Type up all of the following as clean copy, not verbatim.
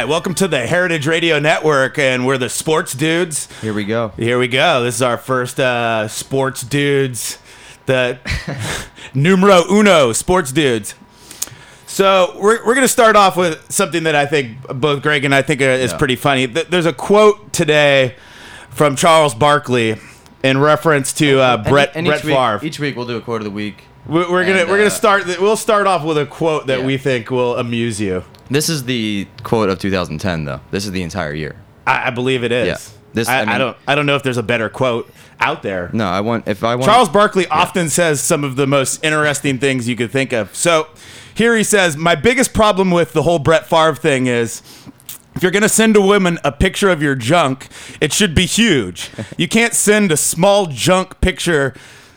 right, welcome to the Heritage Radio Network, and we're the Sports Dudes. Here we go. Here we go. This is our first Sports Dudes, the numero uno Sports Dudes. So we're going to start off with something that I think both Greg and I think is pretty funny. There's a quote today from Charles Barkley in reference to Brett Favre. Each week we'll do a quote of the week. We're gonna start. We'll start off with a quote that we think will amuse you. This is the quote of 2010, though. This is the entire year. I believe it is. Yeah. I don't know if there's a better quote out there. No, Charles Barkley often says some of the most interesting things you could think of. So here he says, my biggest problem with the whole Brett Favre thing is, if you're going to send a woman a picture of your junk, it should be huge. You can't send a small junk picture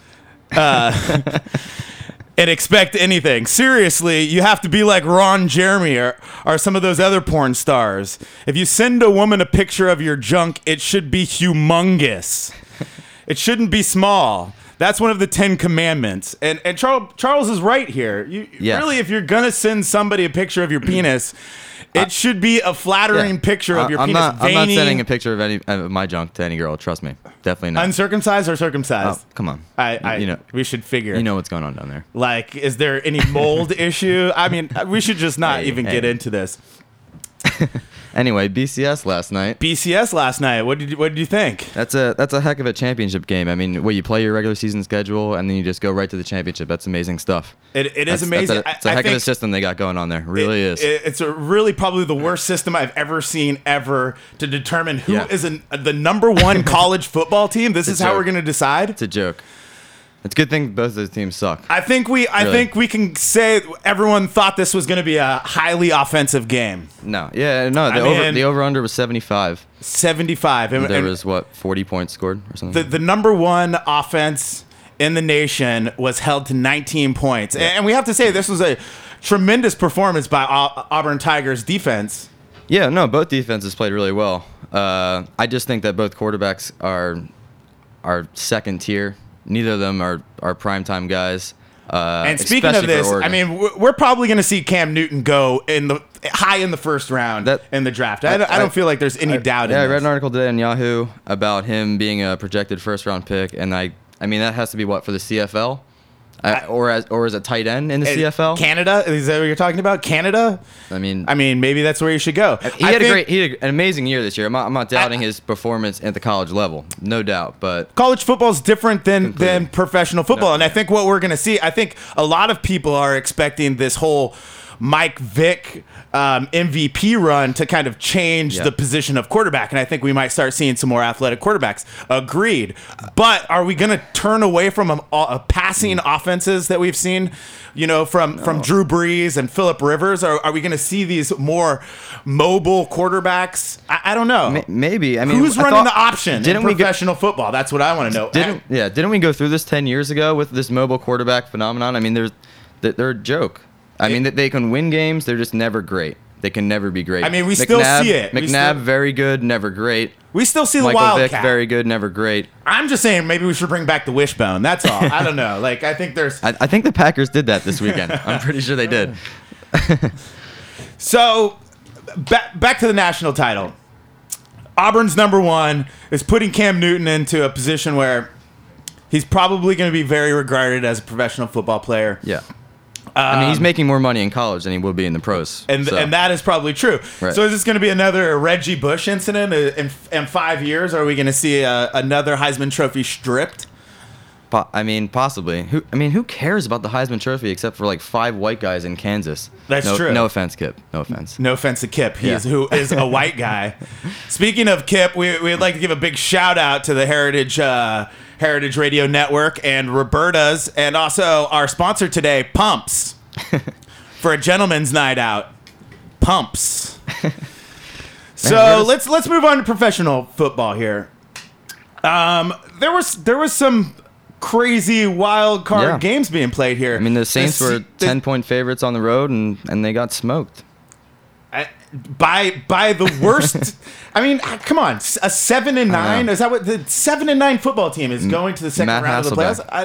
and expect anything. Seriously, you have to be like Ron Jeremy or some of those other porn stars. If you send a woman a picture of your junk, it should be humongous. It shouldn't be small. That's one of the 10 commandments. And Charles is right here. Really, if you're going to send somebody a picture of your penis, it should be a flattering picture of your penis. I'm not sending a picture of my junk to any girl. Trust me, definitely not. Uncircumcised or circumcised? Oh, come on. We should figure. You know what's going on down there. Like, is there any mold issue? I mean, we should just not get into this. Anyway, BCS last night. What did you think? That's a heck of a championship game. I mean, you play your regular season schedule and then you just go right to the championship. That's amazing stuff. It is amazing. It's a heck of a system they got going on there. It really is. It's really probably the worst system I've ever seen to determine who is the number one college football team. This is how we're going to decide. It's a joke. It's a good thing both of those teams suck. I think we can say everyone thought this was going to be a highly offensive game. No. The over-under was 75. 75. And there was, 40 points scored or something? The number one offense in the nation was held to 19 points. Yeah. And we have to say this was a tremendous performance by Auburn Tigers defense. Yeah, no, both defenses played really well. I just think that both quarterbacks are second tier. Neither of them are primetime guys. And speaking of this, I mean, we're probably going to see Cam Newton go high in the first round in the draft. I don't feel like there's any doubt in this. I read an article today on Yahoo about him being a projected first-round pick, and I mean, that has to be for the CFL? Or as a tight end in the CFL? Canada? Is that what you're talking about? Canada? I mean, maybe that's where you should go. He had an amazing year this year. I'm not doubting his performance at the college level, no doubt. But college football is different than professional football, and I think what we're going to see, I think a lot of people are expecting this whole Mike Vick MVP run to kind of change the position of quarterback, and I think we might start seeing some more athletic quarterbacks. Agreed. But are we going to turn away from passing offenses that we've seen, from Drew Brees and Phillip Rivers? Or are we going to see these more mobile quarterbacks? I don't know. Maybe. I mean, who's running the option in professional football? That's what I want to know. Didn't we go through this 10 years ago with this mobile quarterback phenomenon? I mean, they're a joke. I mean, they can win games. They're just never great. They can never be great. I mean, we still see it. McNabb, very good, never great. We still see the Michael Wildcat. Vick, very good, never great. I'm just saying maybe we should bring back the wishbone. That's all. I don't know. Like, I think there's... I think the Packers did that this weekend. I'm pretty sure they did. So, back to the national title. Auburn's number one is putting Cam Newton into a position where he's probably going to be very regarded as a professional football player. Yeah. I mean, he's making more money in college than he will be in the pros. And that is probably true. Right. So is this going to be another Reggie Bush incident in 5 years? Or are we going to see another Heisman Trophy stripped? I mean, possibly. Who cares about the Heisman Trophy except for like 5 white guys in Kansas? That's true. No offense, Kip. No offense. No offense to Kip. Who is a white guy. Speaking of Kip, we'd like to give a big shout out to the Heritage Radio Network and Roberta's, and also our sponsor today, Pumps, for a gentleman's night out. Pumps. So let's move on to professional football here. There was some crazy wild card games being played here. I mean, the Saints were 10-point favorites on the road, and they got smoked. By the worst. I mean, come on, a 7-9. Is that what the 7-9 football team is going to the second round of the playoffs?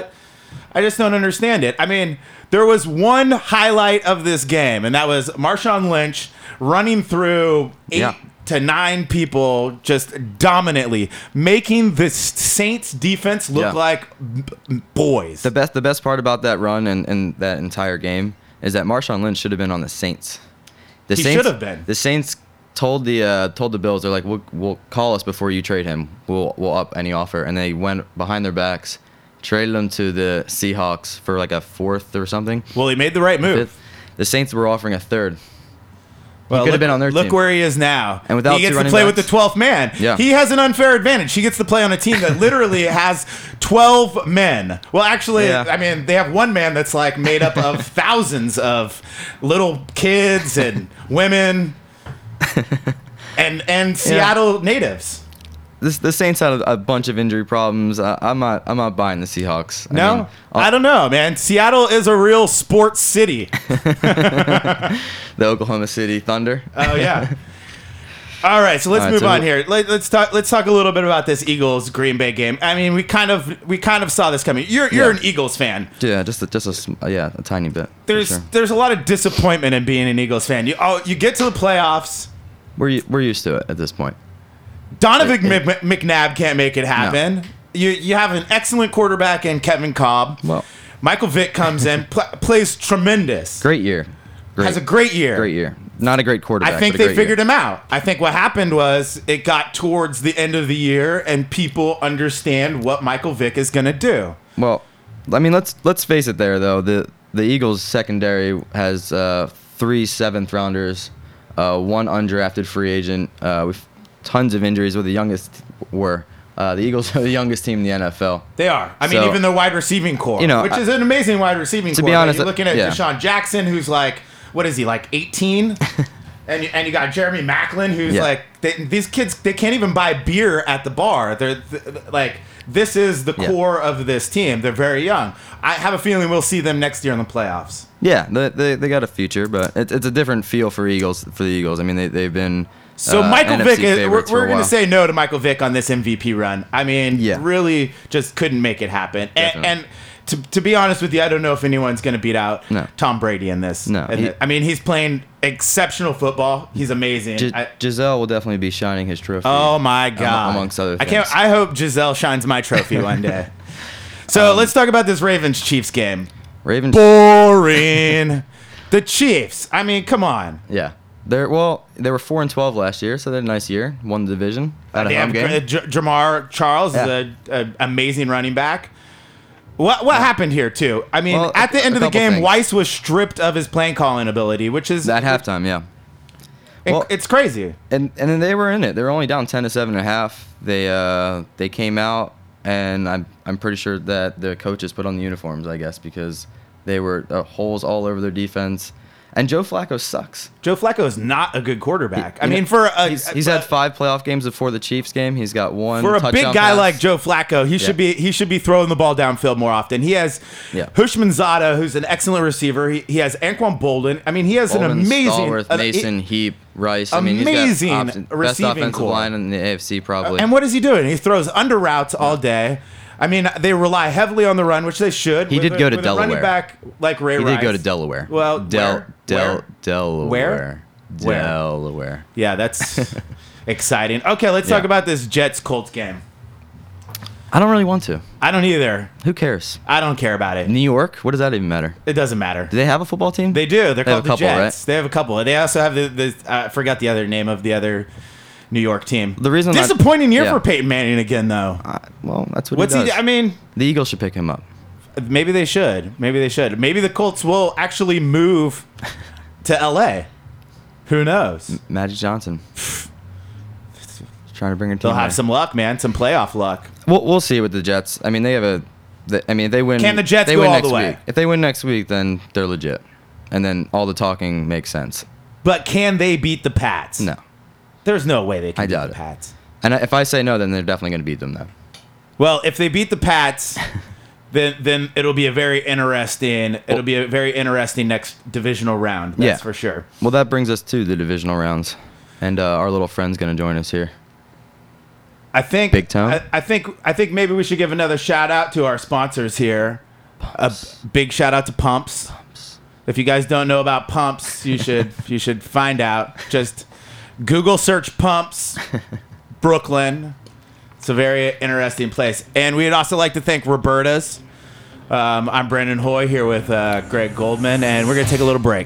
I just don't understand it. I mean, there was one highlight of this game, and that was Marshawn Lynch running through 8 to 9 people just dominantly, making the Saints defense look like boys. The best part about that run and that entire game is that Marshawn Lynch should have been on the Saints. He should have been. The Saints told the Bills, they're like, we'll call us before you trade him. We'll up any offer. And they went behind their backs, traded him to the Seahawks for like a 4th or something. Well, he made the right move. The Saints were offering a 3rd. Well, could have been on their team. Look where he is now. And without he gets two to play running with the 12th man. Yeah. He has an unfair advantage. He gets to play on a team that literally has 12 men. Well, actually, I mean, they have one man that's like made up of thousands of little kids and women and Seattle natives. The Saints had a bunch of injury problems. I'm not buying the Seahawks. I don't know, man. Seattle is a real sports city. The Oklahoma City Thunder. Oh yeah. All right, so let's move on here. Let's talk a little bit about this Eagles Green Bay game. I mean, we kind of saw this coming. You're an Eagles fan. Yeah, just a tiny bit. There's a lot of disappointment in being an Eagles fan. You get to the playoffs. We're used to it at this point. Donovan McNabb can't make it happen. No. You have an excellent quarterback in Kevin Kolb. Well, Michael Vick comes in, plays tremendous. Great year. Has a great year. Great year. Not a great quarterback. I think they figured him out. I think what happened was it got towards the end of the year, and people understand what Michael Vick is going to do. Well, I mean, let's face it. There though, the Eagles secondary has 3 7th rounders, 1 undrafted free agent. With tons of injuries. Where the youngest were. The Eagles are the youngest team in the NFL. They are. I mean, even the wide receiving core, which is an amazing wide receiving core. To be honest, you're looking at Deshaun Jackson, who's like, what is he, like 18? and you got Jeremy Maclin, who's like, these kids, they can't even buy beer at the bar. They're like, this is the core of this team. They're very young. I have a feeling we'll see them next year in the playoffs. Yeah, they got a future, but it's a different feel for the Eagles. I mean, they've been. So Michael Vick, we're going to say no to Michael Vick on this MVP run. I mean, really just couldn't make it happen. And to be honest with you, I don't know if anyone's going to beat out Tom Brady in this. No. I mean, he's playing exceptional football. He's amazing. Giselle will definitely be shining his trophy. Oh, my God. Amongst other things. I hope Giselle shines my trophy one day. So let's talk about this Ravens-Chiefs game. Boring. The Chiefs. I mean, come on. Yeah. They were 4-12 last year, so they had a nice year. Won the division. Had a home game. Jamar Charles is an amazing running back. What happened here too? I mean, at the end of the game, Weiss was stripped of his playing calling ability, which is at halftime. Yeah, it's crazy. And then they were in it. They were only down 10-7 at half. They came out, and I'm pretty sure that the coaches put on the uniforms, I guess, because they were holes all over their defense. And Joe Flacco sucks. Joe Flacco is not a good quarterback. He's had 5 playoff games before the Chiefs game. He's got 1 for a touchdown big guy pass. like Joe Flacco. He should be throwing the ball downfield more often. He has Hushmanzada, who's an excellent receiver. He has Anquan Bolden. I mean, he has an amazing Stallworth, Mason, Heap, Rice. Amazing I mean, he's got receiving best offensive core. line in the AFC probably. And what is he doing? He throws under routes all day. I mean, they rely heavily on the run, which they should. He did go to Delaware. Running back like Ray Rice. He did go to Delaware. Well, Delaware. Where? Delaware. Yeah, that's exciting. Okay, let's talk about this Jets-Colts game. I don't really want to. I don't either. Who cares? I don't care about it. New York? What does that even matter? It doesn't matter. Do they have a football team? They do. They're called the couple, Jets. right? They have a couple. They also have the I forgot the other name of the other New York team. The reason disappointing year for Peyton Manning again, though. Well, that's what he does. I mean, the Eagles should pick him up. Maybe they should. Maybe the Colts will actually move to L.A. Who knows? Magic Johnson. Trying to bring a team. They'll have some luck, man. Some playoff luck. We'll see with the Jets. I mean, they win. Can the Jets go all the way? If they win next week, then they're legit, and then all the talking makes sense. But can they beat the Pats? No. There's no way they can beat doubt the Pats. And if I say no, then they're definitely going to beat them, though. Well, if they beat the Pats, then it'll be a very interesting. It'll be a very interesting next divisional round. That's for sure. Well, that brings us to the divisional rounds, and our little friend's going to join us here. I think Big Tone. I think maybe we should give another shout out to our sponsors here. A big shout out to Pumps. If you guys don't know about Pumps, you should find out. Just Google search Pumps, Brooklyn. It's a very interesting place. And we'd also like to thank Roberta's. I'm Brandon Hoy here with Greg Goldman, and we're going to take a little break.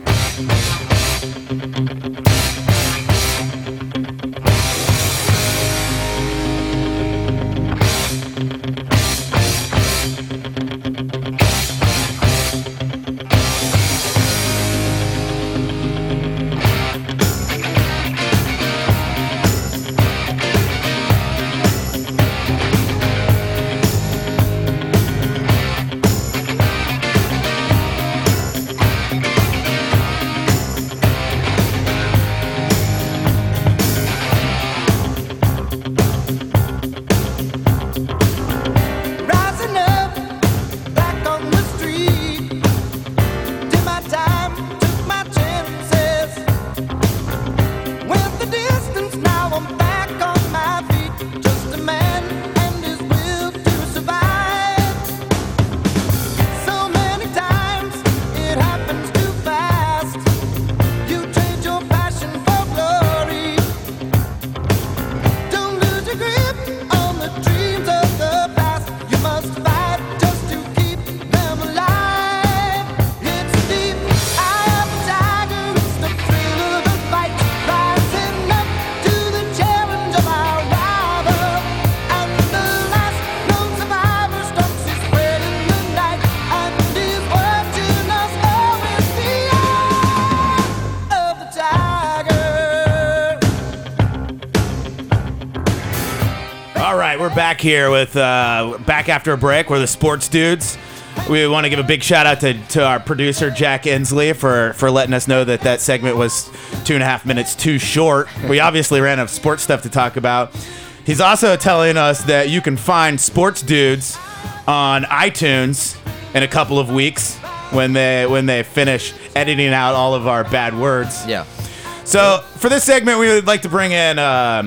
We're back here with back after a break. We're the Sports Dudes. We want to give a big shout out to our producer Jack Inslee for letting us know that segment was 2.5 minutes too short. We obviously ran out of sports stuff to talk about. He's also telling us that you can find Sports Dudes on iTunes in a couple of weeks when they finish editing out all of our bad words. Yeah. So for this segment, we would like to bring in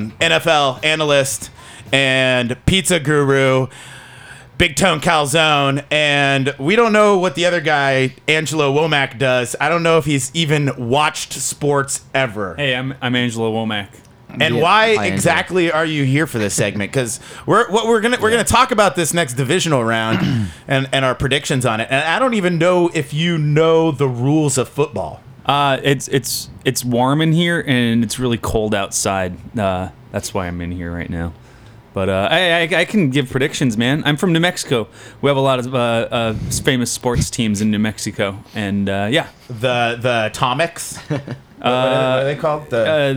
NFL analyst and pizza guru, Big Tone Calzone, and we don't know what the other guy, Angelo Womack, does. I don't know if he's even watched sports ever. Hey, I'm Angelo Womack. And why exactly are you here for this segment? Because we're gonna talk about this next divisional round and our predictions on it. And I don't even know if you know the rules of football. It's warm in here and it's really cold outside. That's why I'm in here right now. But I can give predictions, man. I'm from New Mexico. We have a lot of famous sports teams in New Mexico, and yeah. The Atomics. What are they called?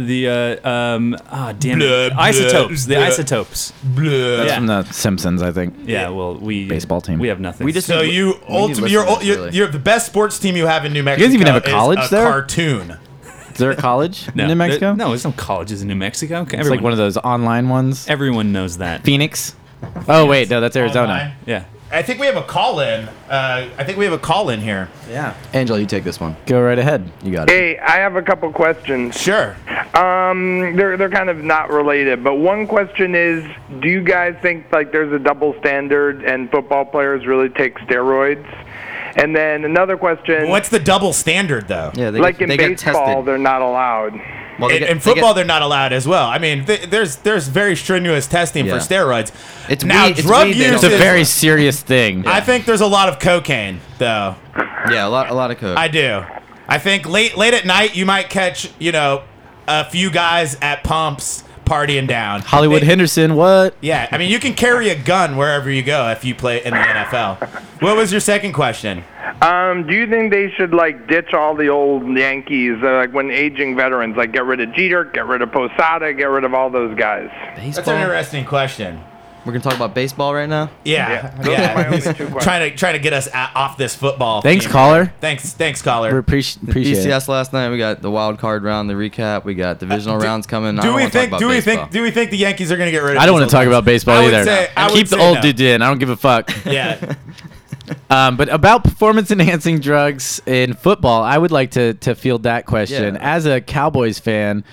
Isotopes. The Isotopes. That's from the Simpsons, I think. Yeah, well, baseball team. We have nothing. You're the best sports team you have in New Mexico. You guys even have a college there? Cartoon. Is there a college in New Mexico? No, there's no colleges in New Mexico. It's like one of those online ones. Everyone knows that. Phoenix. Oh wait, no, that's Arizona. Online. Yeah. I think we have a call in. Here. Yeah. Angel, you take this one. Go right ahead. You got it. Hey, I have a couple questions. Sure. They're kind of not related, but one question is, do you guys think like there's a double standard and football players really take steroids? And then another question. What's the double standard, though? Yeah, in baseball, they're not allowed. Well, in football, they're not allowed as well. I mean, there's very strenuous testing for steroids. Drug use is a very serious thing. I think there's a lot of cocaine, though. Yeah, a lot of coke. I do. I think late at night you might catch a few guys at Pumps partying down. Hollywood Henderson, what? Yeah, I mean, you can carry a gun wherever you go if you play in the NFL. What was your second question? Do you think they should like ditch all the old Yankees, like when aging veterans, like get rid of Jeter, get rid of Posada, get rid of all those guys? Baseball? That's an interesting question. We're gonna talk about baseball right now. Yeah. Trying to get us off this football. Thanks, theme. caller. Thanks, caller. We appreciate BCS it. last night. We got the wild card round, the recap. We got divisional rounds coming. Do we think the Yankees are gonna get rid of? I don't want to talk about baseball either. Keep the old dude in. I don't give a fuck. Yeah. But about performance-enhancing drugs in football, I would like to field that question. Yeah. As a Cowboys fan,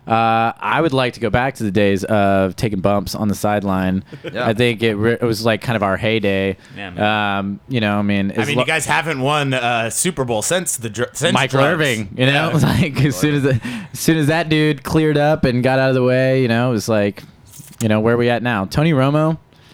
I would like to go back to the days of taking bumps on the sideline. Yeah. I think it was like kind of our heyday. Yeah, man. You guys haven't won a Super Bowl since Michael drugs. Irving, like as soon as that dude cleared up and got out of the way, it was like, where are we at now? Tony Romo.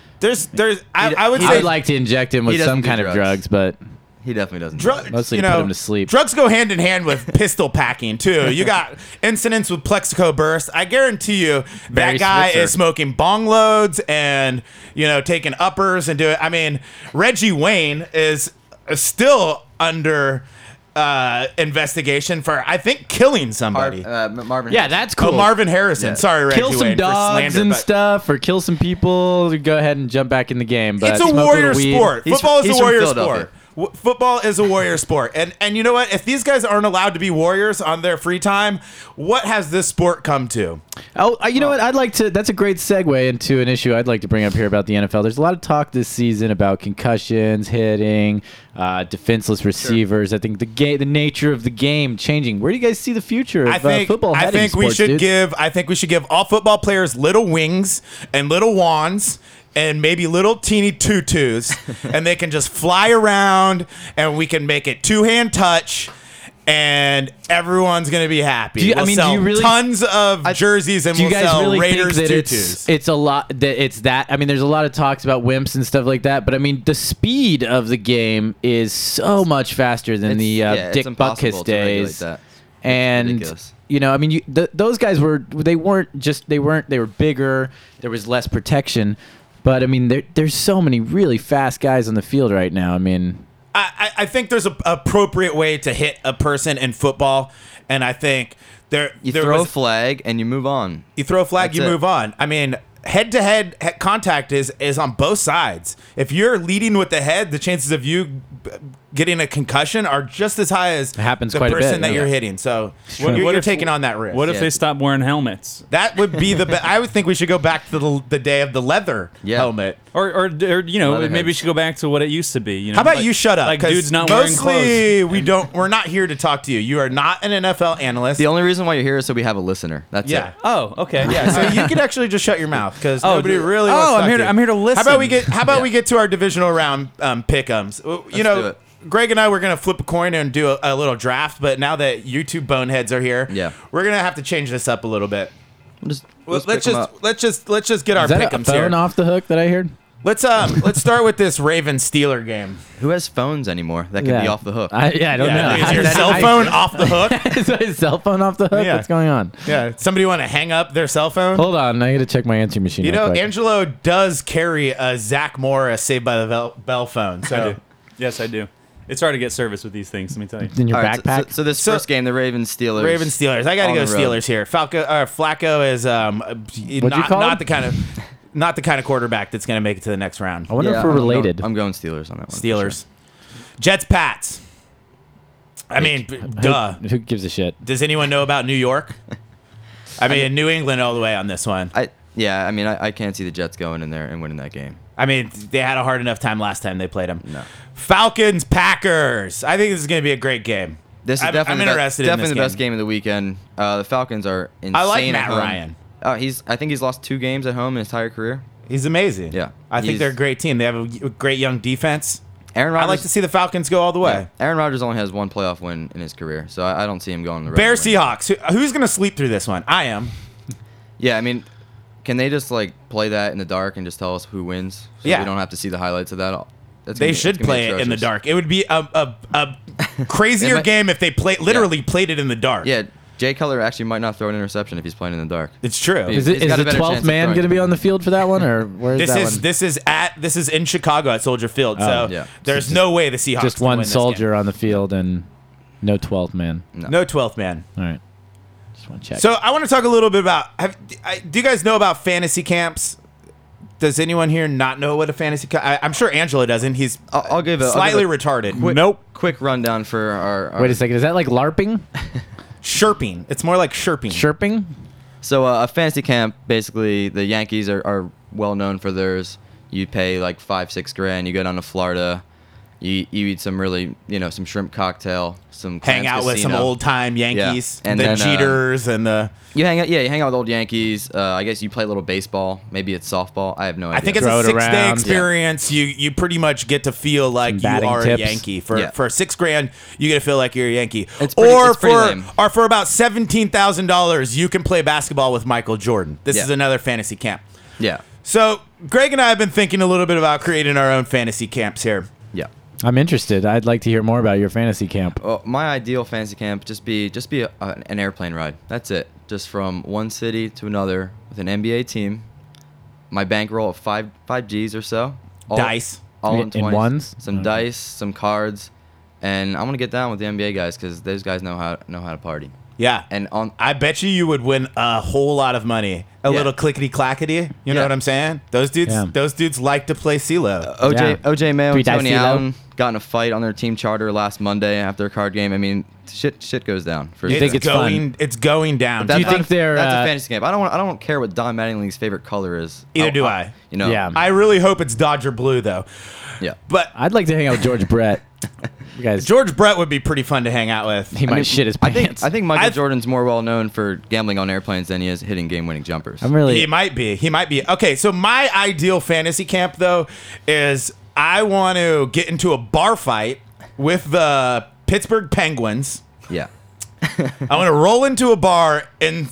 I would I say would like to inject him with some kind of drugs, but he definitely doesn't. Mostly to put him to sleep. Drugs go hand in hand with pistol packing too. You got incidents with Plexico Burst. I guarantee you that guy is smoking bong loads and taking uppers and doing. I mean, Reggie Wayne is still under investigation for I think killing somebody. Marvin. Yeah, that's cool. Oh, Marvin Harrison. Yeah. Sorry, Reggie Kill some Wayne, dogs for slander, and but stuff, or kill some people. Go ahead and jump back in the game. But it's a smoke warrior little weed. sport. Football is he's a from warrior Philadelphia. sport. Football is a warrior sport. And you know what? If these guys aren't allowed to be warriors on their free time, what has this sport come to? Oh, you know what? I'd like to. That's a great segue into an issue I'd like to bring up here about the NFL. There's a lot of talk this season about concussions, hitting, defenseless receivers. Sure. I think the nature of the game changing. Where do you guys see the future of football heading? I think we should give all football players little wings and little wands. And maybe little teeny tutus, and they can just fly around, and we can make it two-hand touch, and everyone's gonna be happy. We'll sell tons of jerseys, and we'll sell Raiders tutus. It's a lot. There's a lot of talks about wimps and stuff like that, but I mean, the speed of the game is so much faster than the Dick Butkus days. And those guys were bigger. There was less protection. But, I mean, there's so many really fast guys on the field right now. I mean... I think there's an appropriate way to hit a person in football, and I think You throw a flag, and you move on. You throw a flag, you move on. I mean, head-to-head contact is on both sides. If you're leading with the head, the chances of you getting a concussion are just as high as the person that you're hitting. So you're taking on that risk. What if they stop wearing helmets? That would be the best. I would think we should go back to the day of the leather helmet. Or maybe we should go back to what it used to be. How about you shut up? Like dudes not wearing clothes. We're not here to talk to you. You are not an NFL analyst. The only reason why you're here is so we have a listener. That's it. Oh, okay. Yeah. So you can actually just shut your mouth because nobody really. I'm here to listen. How about we get to our divisional round pick'ems? Let's do it. Greg and I were gonna flip a coin and do a little draft, but now that you two boneheads are here, we're gonna have to change this up a little bit. Let's just get our pick'ems here. Phone off the hook that I heard. Let's start with this Ravens-Steeler game. Who has phones anymore that can be off the hook? I don't know. Is your cell phone off the hook? Is my cell phone off the hook? Yeah. What's going on? Yeah. Somebody want to hang up their cell phone? Hold on. I got to check my answering machine. Angelo does carry a Zach Morris Saved by the Bell phone. So. I do. Yes, I do. It's hard to get service with these things, let me tell you. In your backpack? So this first game, the Ravens-Steelers. Ravens-Steelers. I got to go Steelers here. Flacco is not the kind of quarterback that's going to make it to the next round. I wonder if we're related. I'm going Steelers on that one. Steelers. Sure. Jets-Pats. I mean, duh. Who gives a shit? Does anyone know about New York? I mean, New England all the way on this one. I can't see the Jets going in there and winning that game. I mean, they had a hard enough time last time they played them. No. Falcons, Packers. I think this is going to be a great game. This is definitely the best game of the weekend. The Falcons are insane. I like Matt Ryan. I think he's lost 2 games at home in his entire career. He's amazing. Yeah. I think they're a great team. They have a great young defense. Aaron Rodgers, I like to see the Falcons go all the way. Yeah. Aaron Rodgers only has 1 playoff win in his career, so I don't see him going the road. Bears, Seahawks. Who's going to sleep through this one? I am. Yeah, I mean, can they just play that in the dark and just tell us who wins? So we don't have to see the highlights of that. They should play it in the dark. It would be a crazier game if they played it in the dark. Yeah, Jay Cutler actually might not throw an interception if he's playing in the dark. It's true. Is the 12th man going to be on the field for that one, or where is that one? This is in Chicago at Soldier Field. There's no way the Seahawks just can one win this soldier game. on the field and no 12th man. No 12th man. All right. Just want to check. So I want to talk a little bit about. Do you guys know about fantasy camps? Does anyone here not know what a fantasy camp? I'm sure Angela doesn't. He's I'll give a slightly retarded. Quick rundown for our Wait a second. Is that like LARPing? Sherping. It's more like sherping. Sherping? So a fantasy camp, basically, the Yankees are well known for theirs. You pay like $5-6 grand. You go down to Florida, You eat some really, some shrimp cocktail, some hang Clams out with some Casino. old time Yankees, Yeah. And the then, Jeters and the. You hang out with old Yankees. I guess you play a little baseball. Maybe it's softball. I have no idea. I think it's Throw a it 6-day around. experience. You pretty much get to feel like you batting are tips. a Yankee for $6,000. You get to feel like you're a Yankee. It's pretty lame. Or for about $17,000, you can play basketball with Michael Jordan. This is another fantasy camp. Yeah. So Greg and I have been thinking a little bit about creating our own fantasy camps here. Yeah. I'm interested. I'd like to hear more about your fantasy camp. Well, my ideal fantasy camp just be an airplane ride. That's it. Just from one city to another with an NBA team. My bankroll of five G's or so. Dice. All in In 20s. ones? Some dice, some cards, and I'm gonna get down with the NBA guys because those guys know how to party. Yeah. And I bet you would win a whole lot of money. A little clickety clackety. You know what I'm saying? Those dudes like to play CeeLo. OJ Mayo Three and dice Tony CeeLo. Allen got in a fight on their team charter last Monday after a card game. I mean, shit goes down. You think it's fun? It's going down. Do you think they're? That's a fantasy camp. I don't care what Don Mattingly's favorite color is. Either do I. Yeah. I really hope it's Dodger blue though. Yeah. But I'd like to hang out with George Brett. You guys, George Brett would be pretty fun to hang out with. he might shit his pants. I think Michael Jordan's more well known for gambling on airplanes than he is hitting game-winning jumpers. I'm really. He might be. Okay, so my ideal fantasy camp though is I want to get into a bar fight with the Pittsburgh Penguins. Yeah. I want to roll into a bar in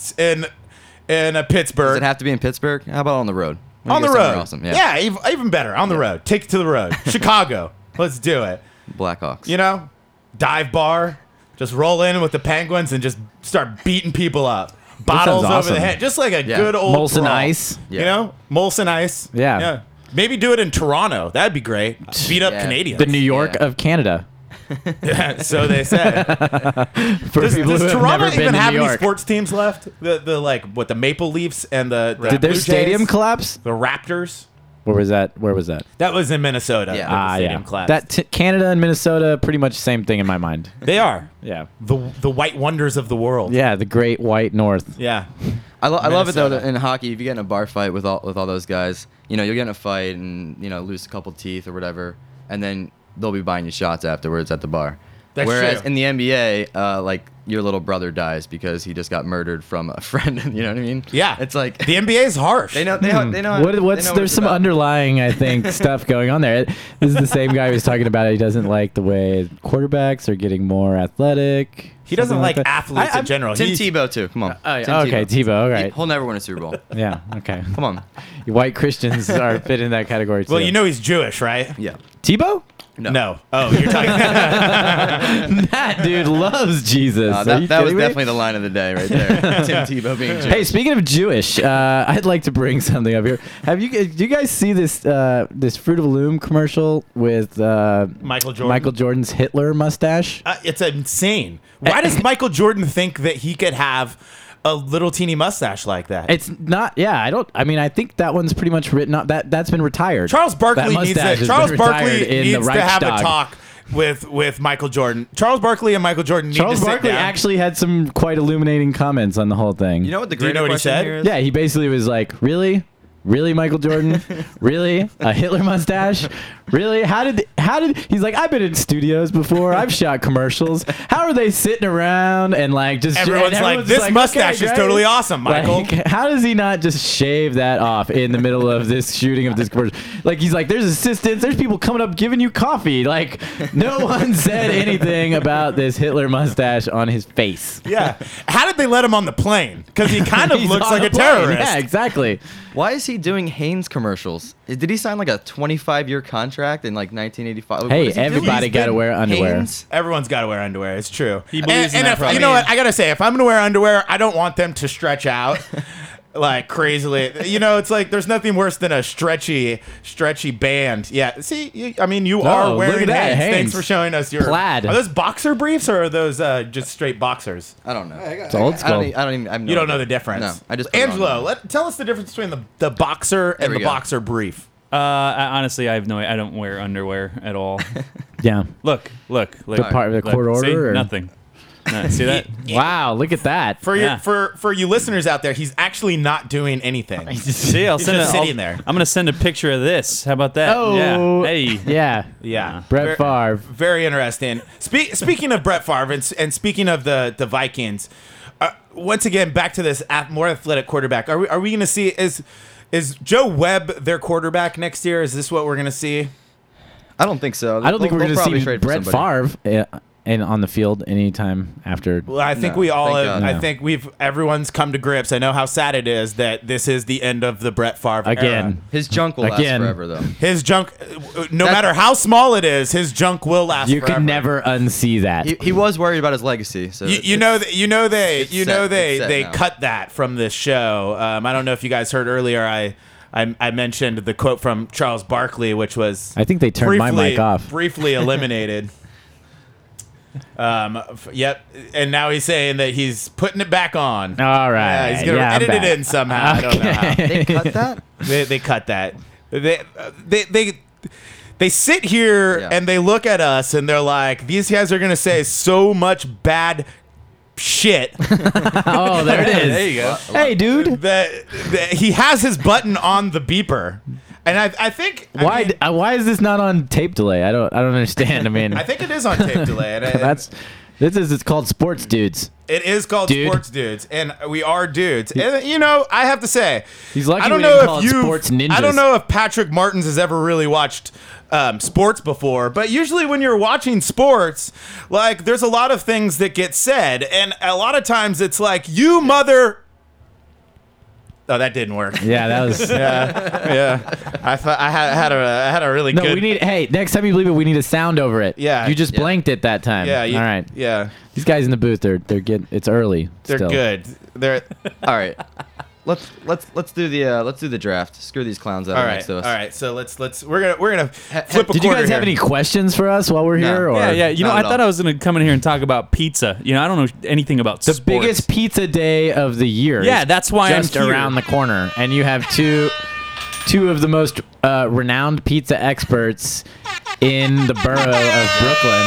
a Pittsburgh. Does it have to be in Pittsburgh? How about on the road? On the road. Awesome. Yeah, even better. On the road. Take it to the road. Chicago. Let's do it. Blackhawks. Dive bar. Just roll in with the Penguins and just start beating people up. Bottles over awesome. the head. Just like a good old Molson brawl. Ice. Yeah. Molson Ice. Yeah. Maybe do it in Toronto. That'd be great. Beat up Yeah. Canadians. The New York of Canada. Yeah, so they say. For Does people who have Toronto never been even to have New any York. sports teams left? The Maple Leafs and the Did their Blue stadium Jays? collapse? The Raptors. Where was that? That was in Minnesota. Yeah. that the stadium collapsed. That Canada and Minnesota, pretty much same thing in my mind. They are Yeah. the white wonders of the world. Yeah, the great white north. Yeah. I love it though Minnesota. in hockey. If you get in a bar fight with all those guys, you'll get in a fight and lose a couple teeth or whatever, and then they'll be buying you shots afterwards at the bar. That's Whereas true. in the NBA, like your little brother dies because he just got murdered from a friend. You know what I mean? Yeah. It's like The NBA is harsh. they know. They know. They know What's what there's it's some about. underlying, I think, stuff going on there. This is the same guy who was talking about it. He doesn't like the way quarterbacks are getting more athletic. He doesn't something like that. athletes in general. Tim He's- Tebow too. Come on. Oh, yeah. Tim Okay, Tebow. All right. He'll never win a Super Bowl. Yeah. Okay. Come on. White Christians are fit in that category too. Well, he's Jewish, right? Yeah. Tebow. No. Oh, you're talking. That dude loes Jesus. Are you that was kidding me? definitely the line of the day right there. Tim Tebow being Jewish. Hey, speaking of Jewish, I'd like to bring something up here. Do you guys see this this Fruit of the Loom commercial with Michael Jordan. Michael Jordan's Hitler mustache? It's insane. Why does Michael Jordan think that he could have a little teeny mustache like that? It's not. Yeah, I think that one's pretty much written up. That's been retired. Charles Barkley That needs mustache has Charles been Barkley retired in needs the to have a Reichstag. talk with Michael Jordan. Charles Barkley and Michael Jordan need Charles to sit Barkley down. actually had some quite illuminating comments on the whole thing. You know what the Do you greater know what he question said? here is? Yeah, he basically was like, Really, Michael Jordan? Really? A Hitler mustache? Really? How did he's like, I've been in studios before. I've shot commercials. How are they sitting around and like just Everyone's like, just this mustache okay, is great. totally awesome, Michael. Like, how does he not just shave that off in the middle of this shooting of this commercial? Like, he's like, there's assistants, there's people coming up giving you coffee. Like, no one said anything about this Hitler mustache on his face. Yeah. How did they let him on the plane? Because he kind of He's looks on like a plane. terrorist. Yeah, exactly. Why is he doing Hanes commercials? Did he sign like a 25-year contract in like 1985? What Hey, is he doing? everybody He's got to been wear underwear. Hanes? Everyone's got to wear underwear. It's true. He believes in that if, product. you know what? I gotta say, if I'm gonna wear underwear, I don't want them to stretch out like crazily. It's like there's nothing worse than a stretchy band. Yeah. See, you are look wearing at that, Hanes. Thanks Hanes. for showing us your Plaid. Are those boxer briefs or are those just straight boxers? I don't know. It's old I school. don't even. I have no You don't know idea. the difference. No, I just put it on. Angelo, tell us the difference between the boxer and we the go. boxer brief. Honestly, I have no. I don't wear underwear at all. Yeah. Look. The part of the court See? order, or- Nothing. See that? Wow, look at that. For you listeners out there, he's actually not doing anything. See, I'll He's send just it. sitting there. I'm gonna send a picture of this. How about that? Oh. Yeah. Hey. Yeah. Yeah, Brett Favre. Very interesting. Speaking of Brett Favre and speaking of the Vikings, once again back to this more athletic quarterback. Are we going to see is Joe Webb their quarterback next year? Is this what we're going to see? I don't think so. I don't think we're going to probably see trade for Brett somebody. Favre and on the field anytime after. Well, I think No, we all. thank God. I No. think everyone's come to grips. I know how sad it is that this is the end of the Brett Favre Again. era. His junk will Again. last forever, though. His junk, no matter how small it is, his junk will last. You forever. can never unsee that. He was worried about his legacy. So They now. cut that from this show. I don't know if you guys heard earlier. I mentioned the quote from Charles Barkley, which was I think they turned my mic off. briefly eliminated. Yep, and now he's saying that he's putting it back on. All right. Yeah, he's gonna edit it in somehow. I don't know how. They cut that. They cut that. They sit here Yeah. and they look at us and they're like, these guys are gonna say so much bad shit Oh, there it is. There you go. Hey, dude. that he has his button on the beeper, and I think Why is this not on tape delay? I don't understand. I mean, I think it is on tape delay. And it's called Sports Dudes. it is called Dude. Sports Dudes, and we are dudes. And you know, I have to say, He's lucky I don't we know didn't if call it you. Sports Ninjas. I don't know if Patrick Martins has ever really watched sports before, but usually when you're watching sports, like there's a lot of things that get said, and a lot of times it's like you mother. Oh, that didn't work. Yeah, that was. Yeah, I thought I had a really No, good. we need. Hey, next time you believe it, we need a sound over it. Yeah. you just Yeah. blanked it that time. Yeah. All right. Yeah. These guys in the booth, they're getting. It's early. They're still. good. They're All right. Let's do the draft. Screw these clowns out all of right. next All to us. right. So we're gonna flip a Did you quarter guys have here. any questions for us while we're No. here? Or Yeah. You know, Not I at thought all. I was gonna come in here and talk about pizza. You know, I don't know anything about The sports. biggest pizza day of the year. Yeah, is that's why I'm just here. around the corner, and you have two of the most renowned pizza experts in the borough of Brooklyn.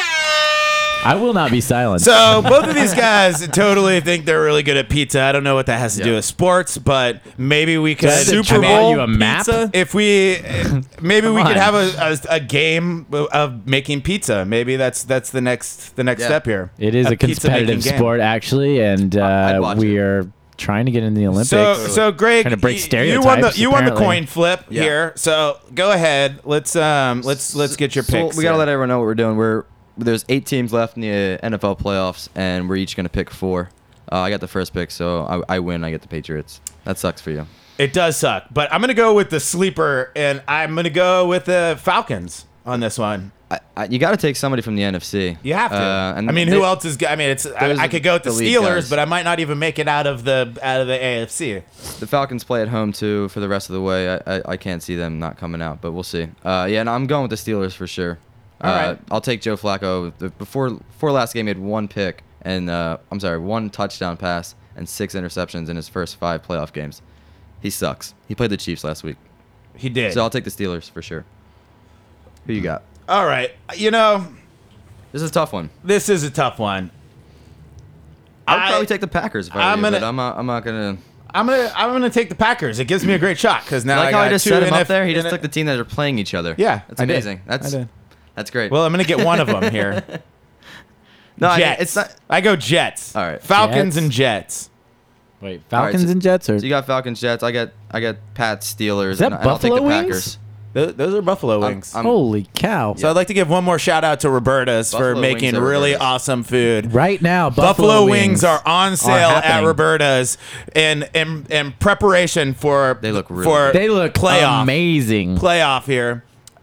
I will not be silent. So both of these guys totally think they're really good at pizza. I don't know what that has to do with sports, but maybe we could Does it Super command Bowl you a map? pizza? If we maybe we Come could on. have a game of making pizza. Maybe that's the next step here. It is a pizza making competitive game. sport, actually, and I'd watch we it. are trying to get into the Olympics. So Greg, Trying to break you stereotypes, won the apparently. coin flip Yeah. here. So go ahead. Let's get your picks. We gotta here. let everyone know what we're doing. There's 8 teams left in the NFL playoffs, and we're each gonna pick 4. I got the first pick, so I win. I get the Patriots. That sucks for you. It does suck, but I'm gonna go with the sleeper, and I'm gonna go with the Falcons on this one. You got to take somebody from the NFC. You have to. And I mean, who else is? I mean, Those I could go with the the lead Steelers, guys. but I might not even make it out of the AFC. The Falcons play at home too for the rest of the way. I can't see them not coming out, but we'll see. And I'm going with the Steelers for sure. All right. I'll take Joe Flacco. Before last game, he had 1 pick and 1 touchdown pass and 6 interceptions in his first 5 playoff games. He sucks. He played the Chiefs last week, He did. so I'll take the Steelers for sure. Who you got? All right. You know, This is a tough one. this is a tough one. I would probably take the Packers if I I'm were you, gonna- but I'm not gonna. I'm gonna take the Packers. It gives me a great shot because now Like I how got I just 2 set him NF up there. He just in took the team that are playing each other. Yeah, that's I did. amazing. I did. That's great. Well, I'm gonna get one of them here. no, I mean, Jets. it's not. I go Jets. All right. Falcons Jets? and Jets. Wait, All right, Falcons so- and Jets, or So you got Falcons, Jets. I got Pats, Steelers. Is that and I'll take the Buffalo Wings? Packers. Those are Buffalo wings. holy cow! So I'd like to give one more shout out to Roberta's for Buffalo making wings at really Roberta's. awesome food. Right now, Buffalo wings are on sale at happening. Roberta's in preparation for They look really for good. They look playoff amazing. playoff here.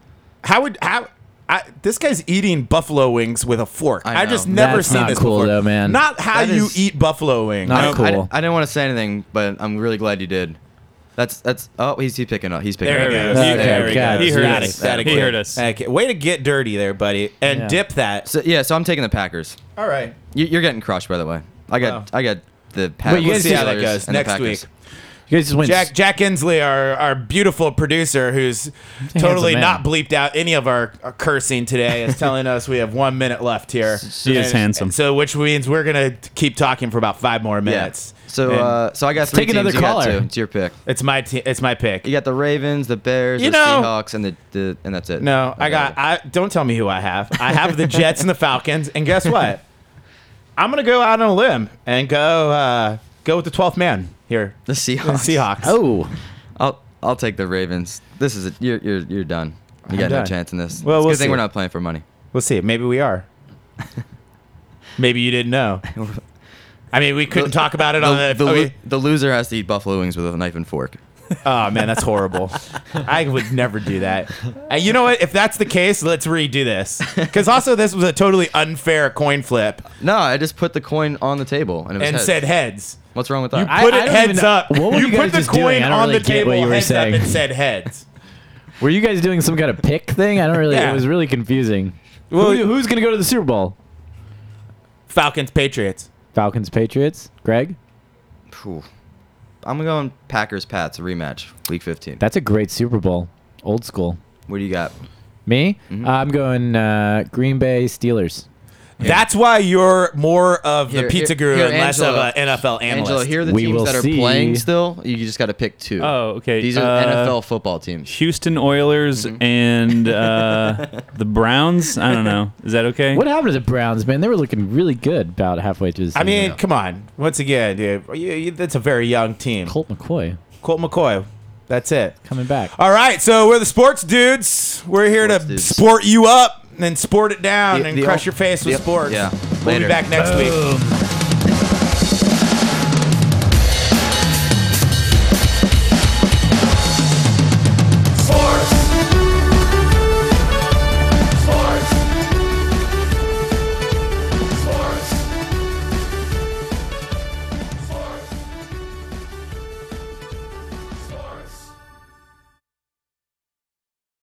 This guy's eating buffalo wings with a fork. I I just know. never That's seen not this cool, before. though, man. Not how That you is- eat buffalo wings. Not cool. I didn't want to say anything, but I'm really glad you did. That's. Oh, he's picking up. He's picking There up. he goes. Okay, There he God, goes. he heard Got us. it. Got it. He heard us. Okay. Way to get dirty there, buddy, and Yeah. dip that. So I'm taking the Packers. All right. You're getting crushed, by the way. I got the Pats. Wait, you We'll guys see how just- that goes and the next Packers. week. You You guys just went. Jack Inslee, our beautiful producer, who's totally man. not bleeped out any of our cursing today, is telling us we have 1 minute left here. He is handsome. So which means we're gonna keep talking for about 5 more minutes. So I got 3 take teams. another You got caller. 2. It's your pick. It's my pick. You got the Ravens, the Bears, You the know- Seahawks, and and that's it. No, I don't tell me who I have. I have the Jets and the Falcons, and guess what? I'm gonna go out on a limb and go with the 12th man here. The Seahawks. The Seahawks. Oh, I'll take the Ravens. This is it. You're done. You got no done. chance in this. Well, it's a we'll good thing see. we're not playing for money. We'll see. Maybe we are. Maybe you didn't know. I mean, we couldn't talk about it on The loser has to eat buffalo wings with a knife and fork. Oh man, that's horrible. I would never do that. You know what? If that's the case, let's redo this. Because also, this was a totally unfair coin flip, No, I just put the coin on the table and it was and heads. said heads. What's wrong with You that? put I it don't heads even know- up. what were You you put guys the just doing? coin I don't on really the get table, what you were heads up, saying. and said heads. were you guys doing some kind of pick thing? I don't really. Yeah. It was really confusing. Well, Who's gonna go to the Super Bowl? Falcons, Patriots. Falcons, Patriots. Greg, Phew. I'm going Packers Pats rematch week 15. that's a great Super Bowl. Old school. What do you got? Me, I'm going Green Bay Steelers. That's why you're more of the Here- pizza guru here, and less of Angela. an NFL analyst. Angela, here are the We teams will that are see. playing still. You just got to pick 2. Oh, okay. These are NFL football teams. Houston Oilers and the Browns. I don't know. Is that okay? What happened to the Browns, man? They were looking really good about halfway through the season. I mean, come on. Once again, dude, that's a very young team. Colt McCoy Colt McCoy. That's it. coming back. All right, so we're the sports dudes. We're here Sports to dudes. sport you up and sport it down The- and the crush ol- your face with the- sports. yeah. We'll be Later. back next week.